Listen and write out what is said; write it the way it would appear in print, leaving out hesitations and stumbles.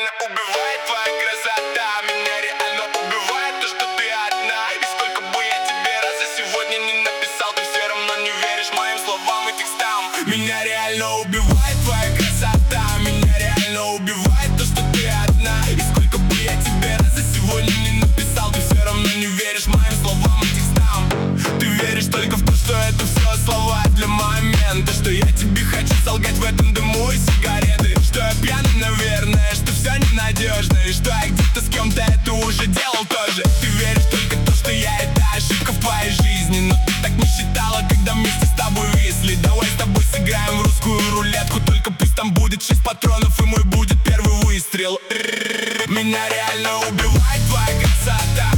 реально убивает твоя красота. Меня реально убивает то, что ты одна. И сколько бы я тебе раз за сегодня не написал, ты все равно не веришь моим словам и текстам. Меня реально убивает твоя красота. Меня реально убивает то, что ты одна. И сколько бы я тебе раз за сегодня не написал, ты все равно не веришь моим словам и текстам. Ты веришь только в то, что это все слова для момента, что я тебе хочу солгать в этом дыму и сигареты, что я пьяный, наверное, что все ненадежно, и что я где-то с кем-то это уже делал тоже. Ты веришь только в то, что я это ошибка в твоей жизни, но ты так не считала, когда вместе с тобой висли. Давай с тобой сыграем в русскую рулетку, только пусть там будет 6 патронов и мой будет первый выстрел. Меня реально убивает твоя красота.